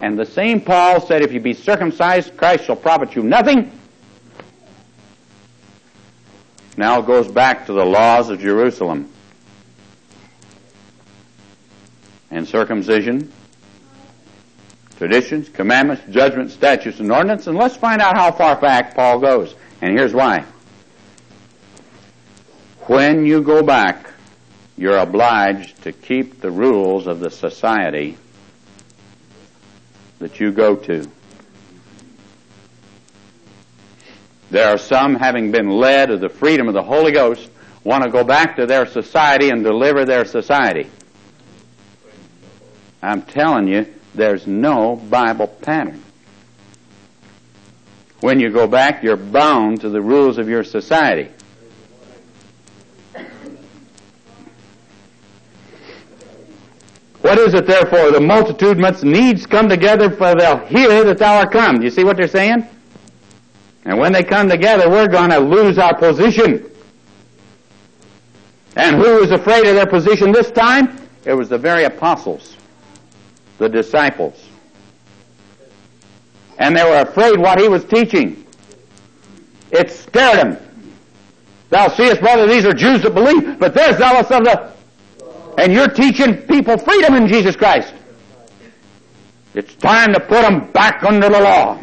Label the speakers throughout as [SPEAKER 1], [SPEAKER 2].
[SPEAKER 1] And the same Paul said, if you be circumcised, Christ shall profit you nothing. Now it goes back to the laws of Jerusalem. And circumcision, traditions, commandments, judgments, statutes, and ordinances. And let's find out how far back Paul goes. And here's why. When you go back, you're obliged to keep the rules of the society that you go to. There are some, having been led of the freedom of the Holy Ghost, want to go back to their society and deliver their society. I'm telling you, there's no Bible pattern. When you go back, you're bound to the rules of your society. What is it, therefore? The multitude must needs come together, for they'll hear that thou art come. Do you see what they're saying? And when they come together, we're going to lose our position. And who was afraid of their position this time? It was the very apostles, the disciples. And they were afraid what he was teaching. It scared them. Thou seest, brother, these are Jews that believe, but they're zealous of the... And you're teaching people freedom in Jesus Christ. It's time to put them back under the law.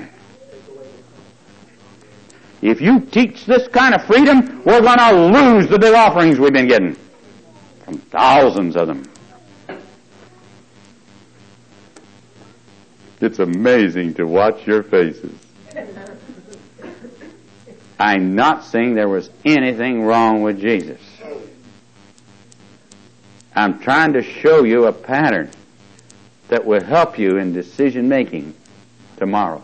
[SPEAKER 1] If you teach this kind of freedom, we're going to lose the big offerings we've been getting. From thousands of them. It's amazing to watch your faces. I'm not saying there was anything wrong with Jesus. I'm trying to show you a pattern that will help you in decision making tomorrow.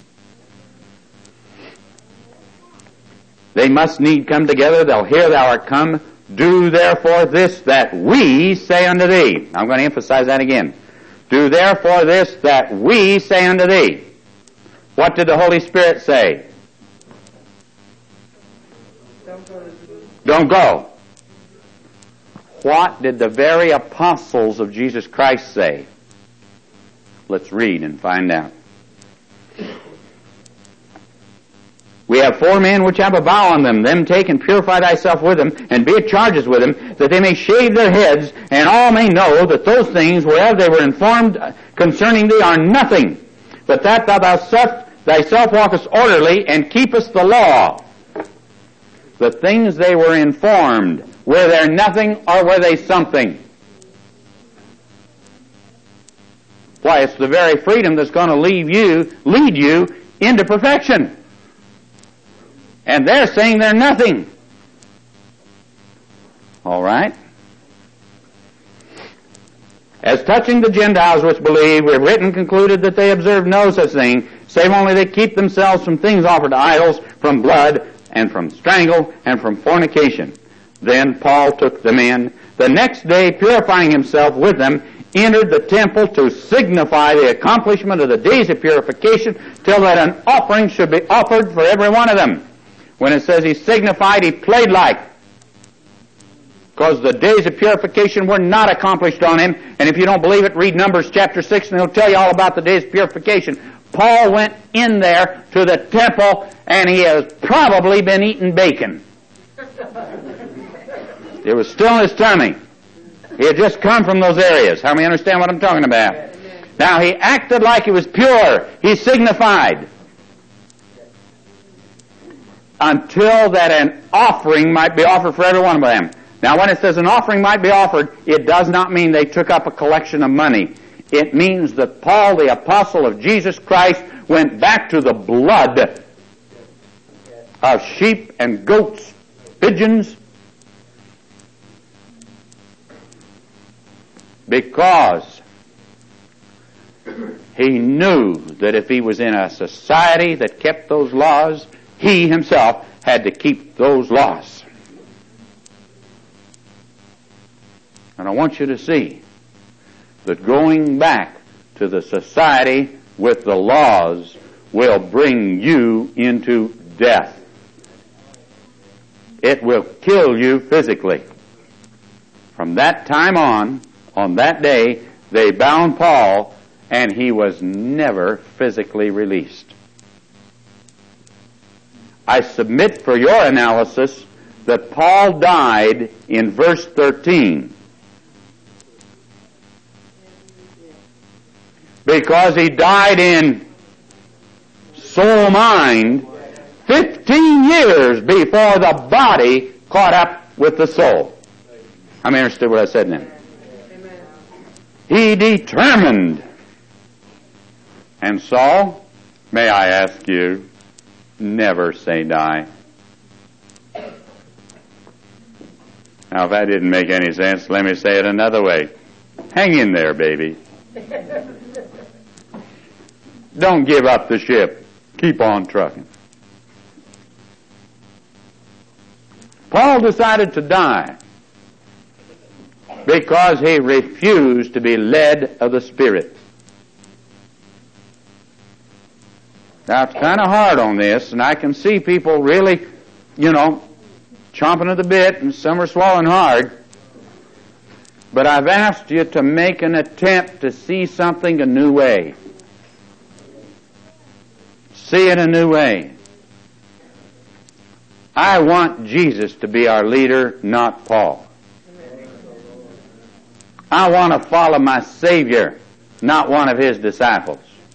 [SPEAKER 1] They must need come together. They'll hear thou art come. Do therefore this that we say unto thee. I'm going to emphasize that again. Do therefore this that we say unto thee. What did the Holy Spirit say? Don't go. What did the very apostles of Jesus Christ say? Let's read and find out. We have 4 men which have a vow on them. Them take and purify thyself with them, and be at charges with them, that they may shave their heads, and all may know that those things whereof they were informed concerning thee are nothing, but that thou thyself walkest orderly, and keepest the law. The things they were informed, were there nothing or were they something? Why, it's the very freedom that's going to lead you into perfection. And they're saying they're nothing. All right? As touching the Gentiles which believe, we have written and concluded that they observe no such thing, save only they keep themselves from things offered to idols, from blood, and from strangle, and from fornication. Then Paul took them in. The next day, purifying himself with them, entered the temple to signify the accomplishment of the days of purification, till that an offering should be offered for every one of them. When it says he signified, he played like. Because the days of purification were not accomplished on him. And if you don't believe it, read Numbers chapter 6 and he'll tell you all about the days of purification. Paul went in there to the temple and he has probably been eating bacon. It was still in his tummy. He had just come from those areas. How many understand what I'm talking about? Now he acted like he was pure. He signified. Until that an offering might be offered for every one of them. Now when it says an offering might be offered, it does not mean they took up a collection of money. It means that Paul, the apostle of Jesus Christ, went back to the blood of sheep and goats, pigeons, because he knew that if he was in a society that kept those laws, he himself had to keep those laws. And I want you to see that going back to the society with the laws will bring you into death. It will kill you physically. From that time on that day, they bound Paul and he was never physically released. I submit for your analysis that Paul died in verse 13 because he died in soul-mind 15 years before the body caught up with the soul. How many understood what I said now? He determined. And Saul, may I ask you, never say die. Now, if that didn't make any sense, let me say it another way. Hang in there, baby. Don't give up the ship. Keep on trucking. Paul decided to die because he refused to be led of the Spirit. Now, it's kind of hard on this, and I can see people really, chomping at the bit, and some are swallowing hard. But I've asked you to make an attempt to see something a new way. See it a new way. I want Jesus to be our leader, not Paul. I want to follow my Savior, not one of his disciples.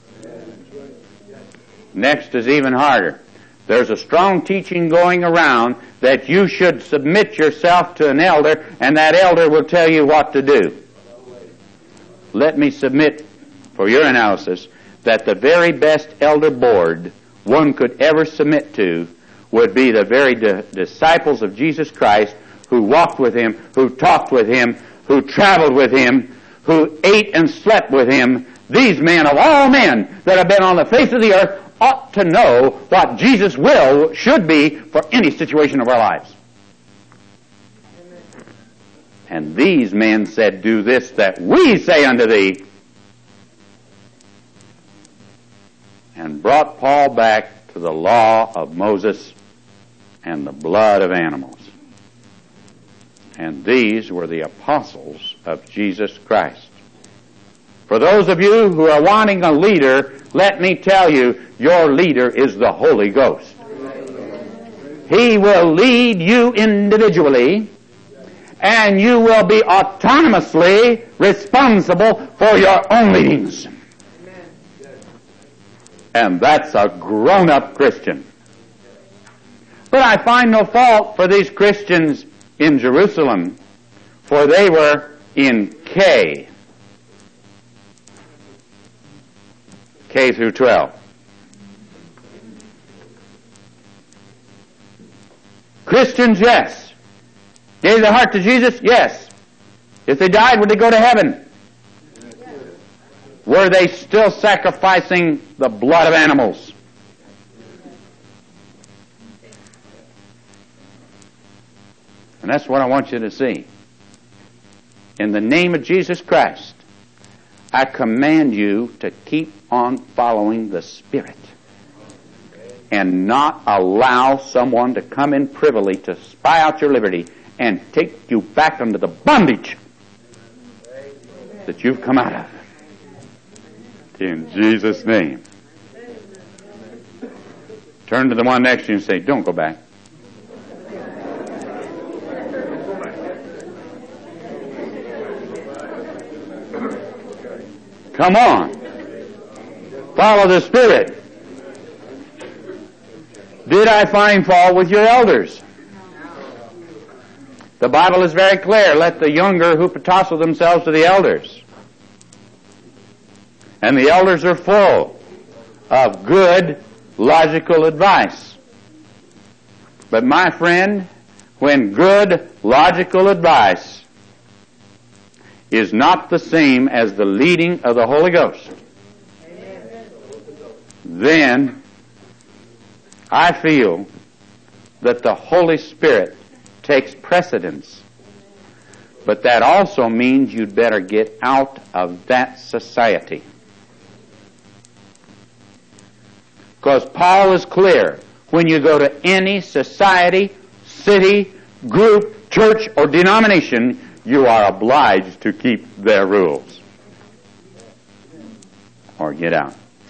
[SPEAKER 1] Next is even harder. There's a strong teaching going around that you should submit yourself to an elder, and that elder will tell you what to do. Let me submit for your analysis that the very best elder board one could ever submit to would be the very disciples of Jesus Christ who walked with him, who talked with him, who traveled with him, who ate and slept with him. These men of all men that have been on the face of the earth ought to know what Jesus' will should be for any situation of our lives. And these men said, do this that we say unto thee, and brought Paul back to the law of Moses and the blood of animals. And these were the apostles of Jesus Christ. For those of you who are wanting a leader, let me tell you, your leader is the Holy Ghost. He will lead you individually, and you will be autonomously responsible for your own leadings. And that's a grown-up Christian. But I find no fault for these Christians in Jerusalem, for they were in K through 12. Christians, yes. Gave their heart to Jesus, yes. If they died, would they go to heaven? Were they still sacrificing the blood of animals? And that's what I want you to see. In the name of Jesus Christ, I command you to keep on following the Spirit and not allow someone to come in privily to spy out your liberty and take you back into the bondage that you've come out of. In Jesus' name. Turn to the one next to you and say, don't go back. Come on. Follow the Spirit. Did I find fault with your elders? The Bible is very clear. Let the younger hupotasso themselves to the elders. And the elders are full of good, logical advice. But my friend, when good, logical advice is not the same as the leading of the Holy Ghost, then I feel that the Holy Spirit takes precedence. But that also means you'd better get out of that society. Because Paul is clear, when you go to any society, city, group, church, or denomination, you are obliged to keep their rules. get out.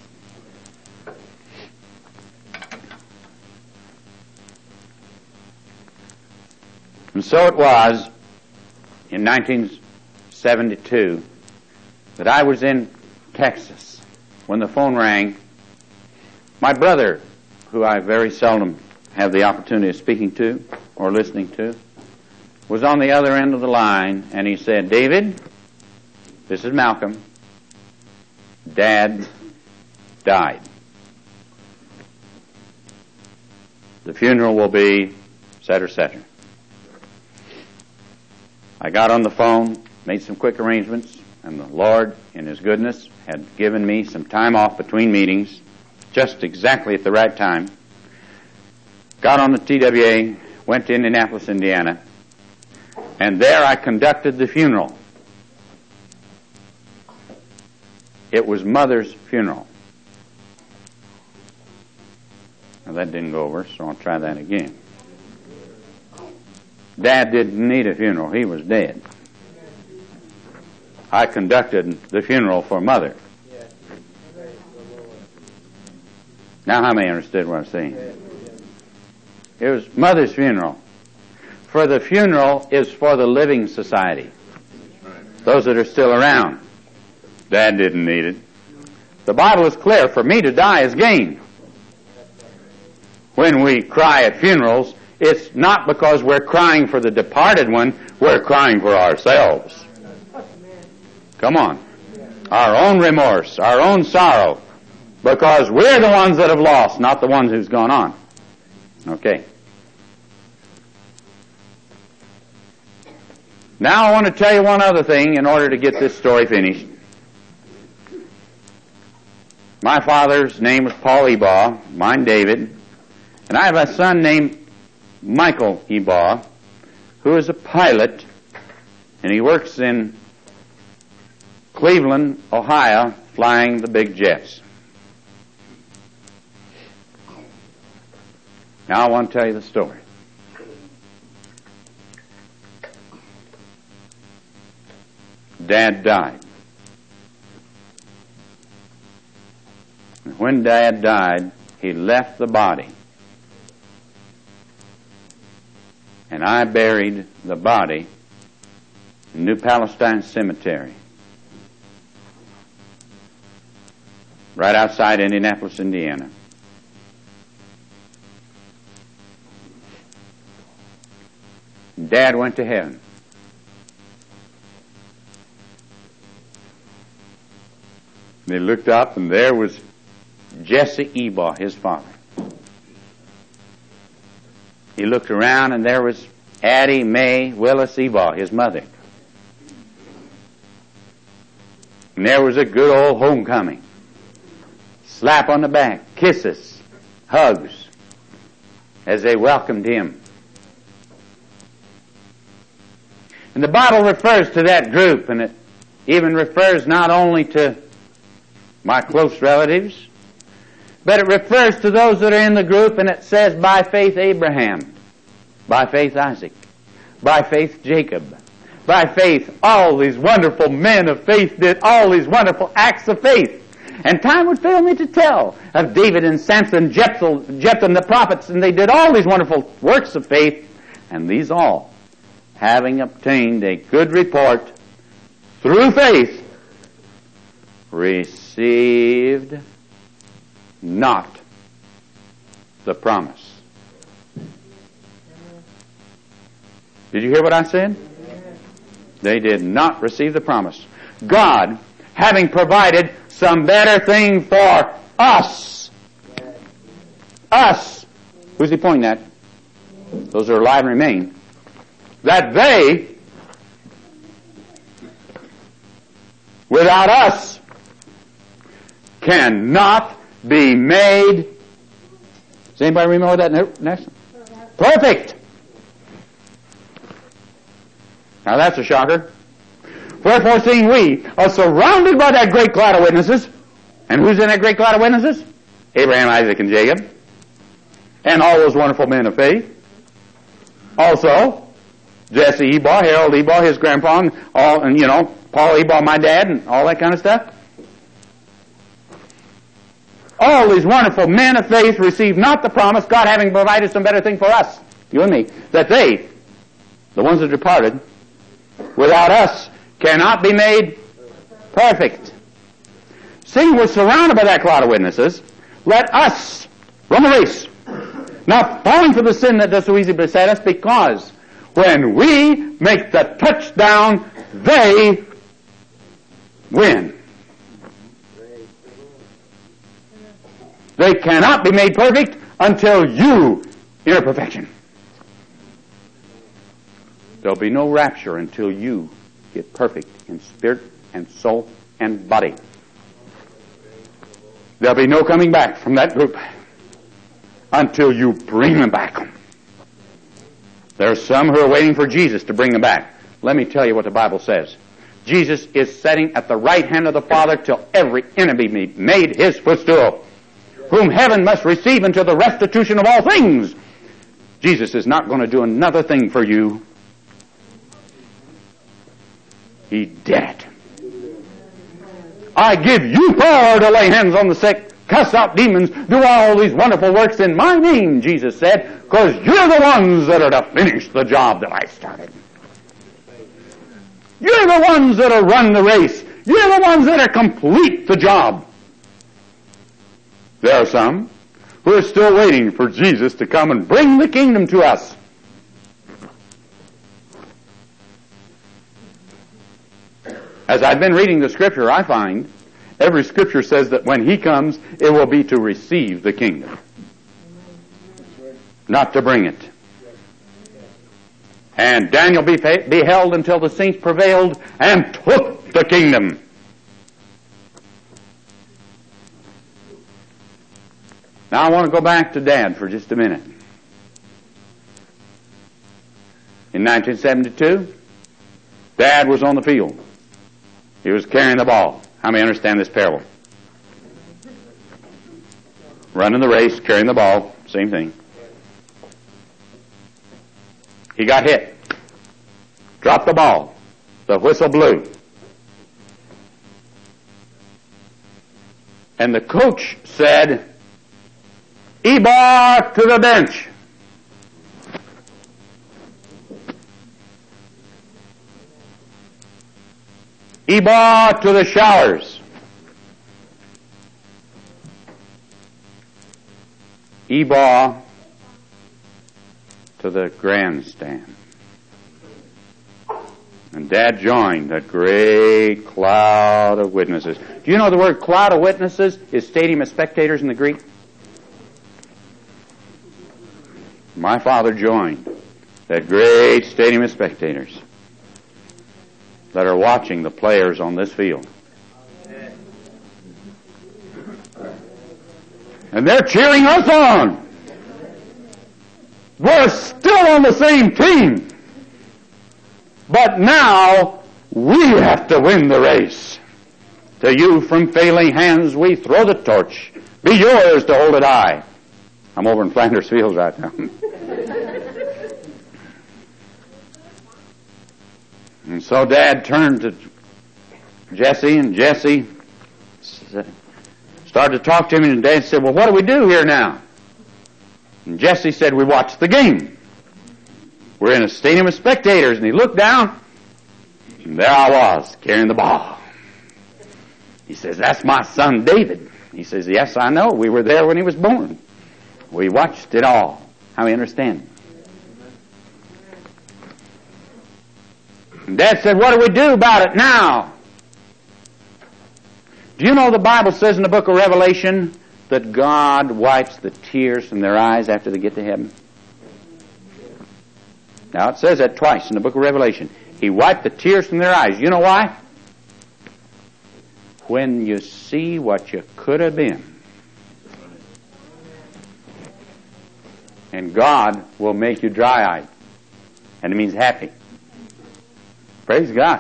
[SPEAKER 1] And so it was in 1972 that I was in Texas when the phone rang. My brother, who I very seldom have the opportunity of speaking to or listening to, was on the other end of the line, and he said, "David, this is Malcolm. Dad died. The funeral will be etc., etc." I got on the phone, made some quick arrangements, and the Lord, in His goodness, had given me some time off between meetings, just exactly at the right time. Got on the TWA, went to Indianapolis, Indiana, and there I conducted the funeral. It was Mother's funeral. Now that didn't go over, so I'll try that again. Dad didn't need a funeral. He was dead. I conducted the funeral for Mother. Now how many understood what I'm saying? It was Mother's funeral. For the funeral is for the living society. Those that are still around. Dad didn't need it. The Bible is clear. For me to die is gain. When we cry at funerals, it's not because we're crying for the departed one. We're crying for ourselves. Come on. Our own remorse, our own sorrow. Because we're the ones that have lost, not the ones who's gone on. Okay. Now I want to tell you one other thing in order to get this story finished. My father's name was Paul Ebaugh, mine David, and I have a son named Michael Ebaugh, who is a pilot, and he works in Cleveland, Ohio, flying the big jets. Now I want to tell you the story. Dad died. And when Dad died, he left the body. And I buried the body in New Palestine Cemetery, right outside Indianapolis, Indiana. Dad went to heaven. They looked up, and there was Jesse Ebaugh, his father. He looked around, and there was Addie Mae Willis Ebaugh, his mother. And there was a good old homecoming. Slap on the back, kisses, hugs, as they welcomed him. And the Bible refers to that group, and it even refers not only to my close relatives, but it refers to those that are in the group, and it says, by faith Abraham, by faith Isaac, by faith Jacob, by faith all these wonderful men of faith did all these wonderful acts of faith. And time would fail me to tell of David and Samson, Jephthah and the prophets, and they did all these wonderful works of faith, and these all, having obtained a good report through faith, received not the promise. Did you hear what I said? They did not receive the promise. God, having provided some better thing for us. Us. Who's he pointing at? Those are alive and remain. That they, without us, cannot be made. Does anybody remember that next? Perfect. Now that's a shocker. Wherefore, seeing we are surrounded by that great cloud of witnesses, and who's in that great cloud of witnesses? Abraham, Isaac, and Jacob, and all those wonderful men of faith. Also, Jesse Ebaugh, Harold Ebaugh, his grandpa, and Paul Ebaugh, my dad, and all that kind of stuff. All these wonderful men of faith receive not the promise, God having provided some better thing for us, you and me, that they, the ones that departed, without us, cannot be made perfect. Seeing we're surrounded by that cloud of witnesses, let us run the race, not falling for the sin that does so easily beset us, because when we make the touchdown, they win. They cannot be made perfect until you enter perfection. There'll be no rapture until you get perfect in spirit and soul and body. There'll be no coming back from that group until you bring them back. There are some who are waiting for Jesus to bring them back. Let me tell you what the Bible says. Jesus is sitting at the right hand of the Father till every enemy be made his footstool, whom heaven must receive until the restitution of all things. Jesus is not going to do another thing for you. He did it. I give you power to lay hands on the sick, cast out demons, do all these wonderful works in my name, Jesus said, because you're the ones that are to finish the job that I started. You're the ones that are run the race. You're the ones that are complete the job. There are some who are still waiting for Jesus to come and bring the kingdom to us. As I've been reading the Scripture, I find every Scripture says that when He comes, it will be to receive the kingdom, not to bring it. And Daniel beheld until the saints prevailed and took the kingdom. Now I want to go back to Dad for just a minute. In 1972, Dad was on the field. He was carrying the ball. How many understand this parable? Running the race, carrying the ball, same thing. He got hit. Dropped the ball. The whistle blew. And the coach said, "Ebar to the bench." Ebar to the showers. Ebar to the grandstand. And Dad joined that great cloud of witnesses. Do you know the word cloud of witnesses is stadium of spectators in the Greek? My father joined that great stadium of spectators that are watching the players on this field. And they're cheering us on. We're still on the same team. But now we have to win the race. To you from failing hands we throw the torch. Be yours to hold it high. I'm over in Flanders Fields right now. And so Dad turned to Jesse, and Jesse started to talk to him, and Dad said, "Well, what do we do here now?" And Jesse said, "We watch the game. We're in a stadium of spectators." And he looked down, and there I was, carrying the ball. He says, "That's my son David." He says, "Yes, I know. We were there when he was born. We watched it all." How many understand? And Dad said, "What do we do about it now?" Do you know the Bible says in the book of Revelation that God wipes the tears from their eyes after they get to heaven? Now it says that twice in the book of Revelation. He wiped the tears from their eyes. You know why? When you see what you could have been. And God will make you dry-eyed. And it means happy. Praise God.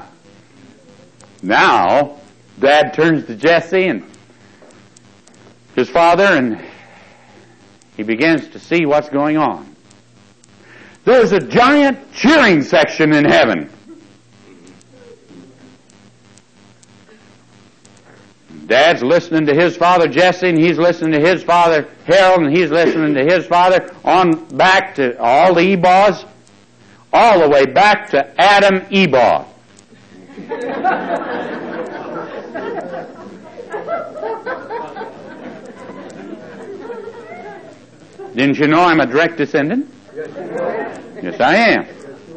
[SPEAKER 1] Now, Dad turns to Jesse and his father, and he begins to see what's going on. There's a giant cheering section in heaven. Dad's listening to his father Jesse, and he's listening to his father Harold, and he's listening to his father on back to all the Ebaws, all the way back to Adam Ebaw. Didn't you know I'm a direct descendant? Yes, I am.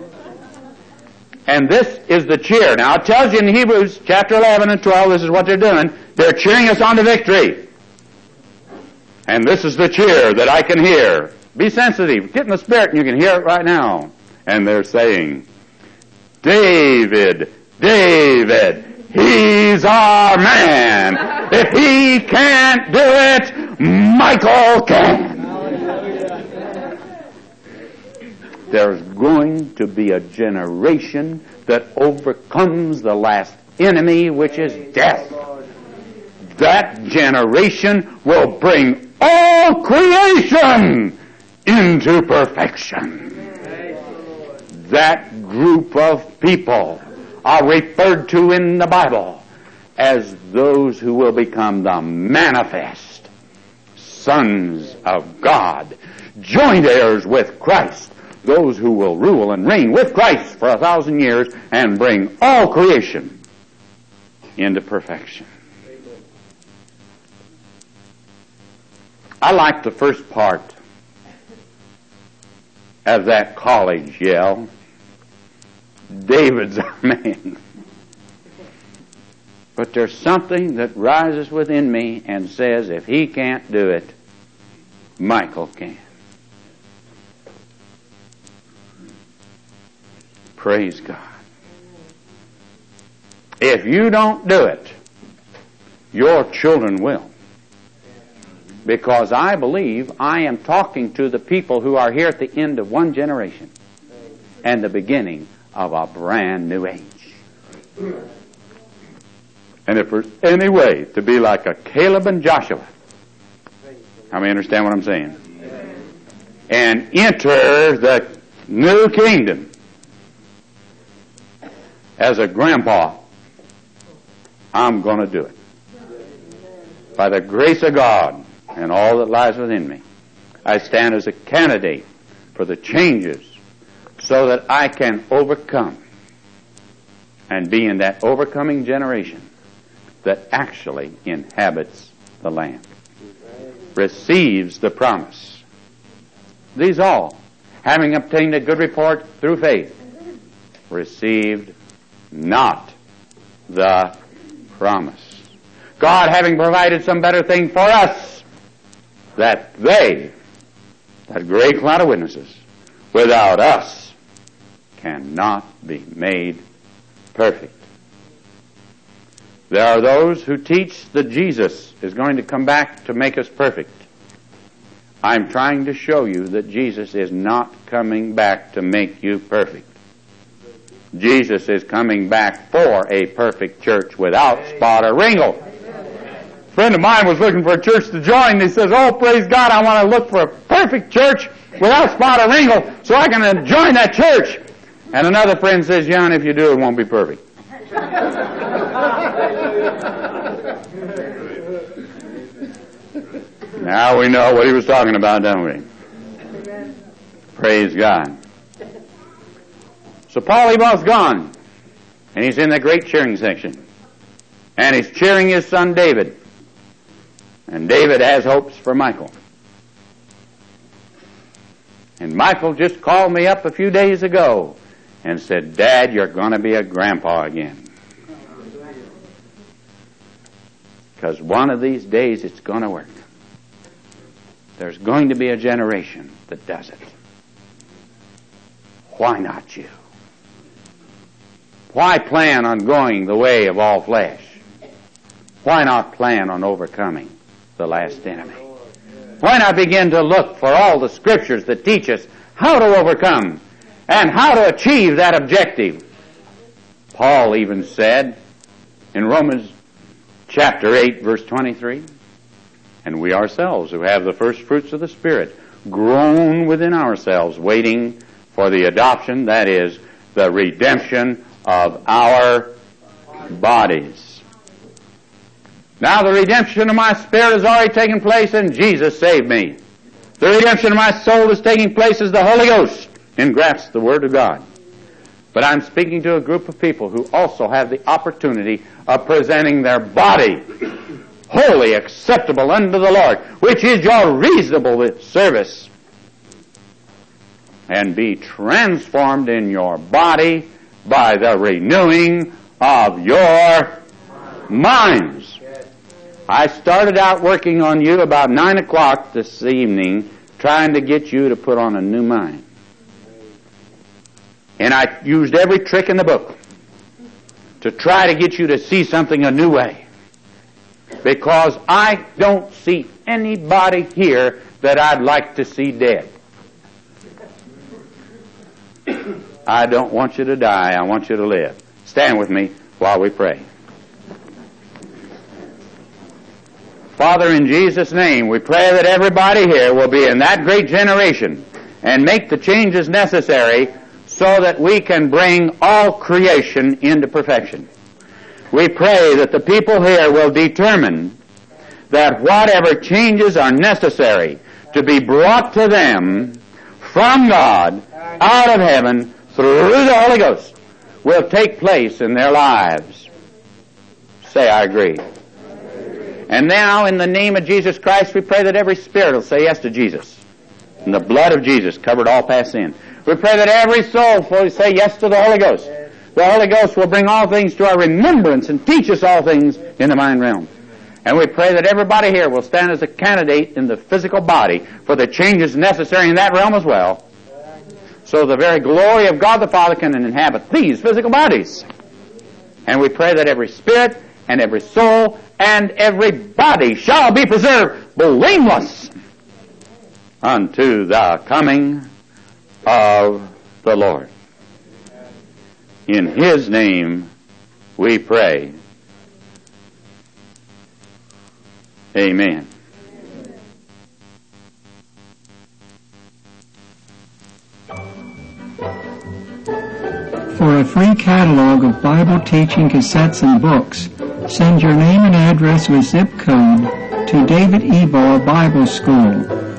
[SPEAKER 1] And this is the cheer. Now, it tells you in Hebrews chapter 11 and 12, this is what they're doing. They're cheering us on to victory. And this is the cheer that I can hear. Be sensitive. Get in the Spirit and you can hear it right now. And they're saying, David, David, he's our man. If he can't do it, Michael can. There's going to be a generation that overcomes the last enemy, which is death. That generation will bring all creation into perfection. That group of people are referred to in the Bible as those who will become the manifest sons of God, joint heirs with Christ, those who will rule and reign with Christ for 1,000 years and bring all creation into perfection. I like the first part of that college yell, David's our man. But there's something that rises within me and says, if he can't do it, Michael can. Praise God. If you don't do it, your children will. Because I believe I am talking to the people who are here at the end of one generation and the beginning of a brand new age. And if there's any way to be like a Caleb and Joshua, how many understand what I'm saying? And enter the new kingdom as a grandpa, I'm going to do it. By the grace of God and all that lies within me, I stand as a candidate for the changes so that I can overcome and be in that overcoming generation that actually inhabits the land, receives the promise. These all, having obtained a good report through faith, received not the promise. God having provided some better thing for us, that they, that great cloud of witnesses, without us, cannot be made perfect. There are those who teach that Jesus is going to come back to make us perfect. I'm trying to show you that Jesus is not coming back to make you perfect. Jesus is coming back for a perfect church without spot or wrinkle. A friend of mine was looking for a church to join. He says, oh, praise God, I want to look for a perfect church without spot or wrinkle so I can join that church. And another friend says, John, if you do, it won't be perfect. Now we know what he was talking about, don't we? Praise God. So Paul Ebaugh's gone, and he's in the great cheering section. And he's cheering his son David. And David has hopes for Michael. And Michael just called me up a few days ago and said, Dad, you're going to be a grandpa again. Because one of these days it's going to work. There's going to be a generation that does it. Why not you? Why plan on going the way of all flesh? Why not plan on overcoming the last enemy? Why not begin to look for all the scriptures that teach us how to overcome and how to achieve that objective? Paul even said in Romans chapter 8, verse 23, and we ourselves who have the first fruits of the Spirit groan within ourselves, waiting for the adoption, that is, the redemption of our bodies. Now the redemption of my spirit has already taken place and Jesus saved me. The redemption of my soul is taking place as the Holy Ghost engrafts the Word of God. But I'm speaking to a group of people who also have the opportunity of presenting their body wholly acceptable unto the Lord, which is your reasonable service, and be transformed in your body by the renewing of your minds. I started out working on you about 9 o'clock this evening, trying to get you to put on a new mind. And I used every trick in the book to try to get you to see something a new way. Because I don't see anybody here that I'd like to see dead. I don't want you to die. I want you to live. Stand with me while we pray. Father, in Jesus' name, we pray that everybody here will be in that great generation and make the changes necessary so that we can bring all creation into perfection. We pray that the people here will determine that whatever changes are necessary to be brought to them from God, out of heaven, through the Holy Ghost, will take place in their lives. Say, I agree. And now, in the name of Jesus Christ, we pray that every spirit will say yes to Jesus. And the blood of Jesus covered all past sin. We pray that every soul will say yes to the Holy Ghost. The Holy Ghost will bring all things to our remembrance and teach us all things in the mind realm. And we pray that everybody here will stand as a candidate in the physical body for the changes necessary in that realm as well, so the very glory of God the Father can inhabit these physical bodies. And we pray that every spirit and every soul and every body shall be preserved blameless unto the coming of the Lord. In His name we pray. Amen.
[SPEAKER 2] For a free catalog of Bible teaching cassettes and books, send your name and address with zip code to David Ebar Bible School,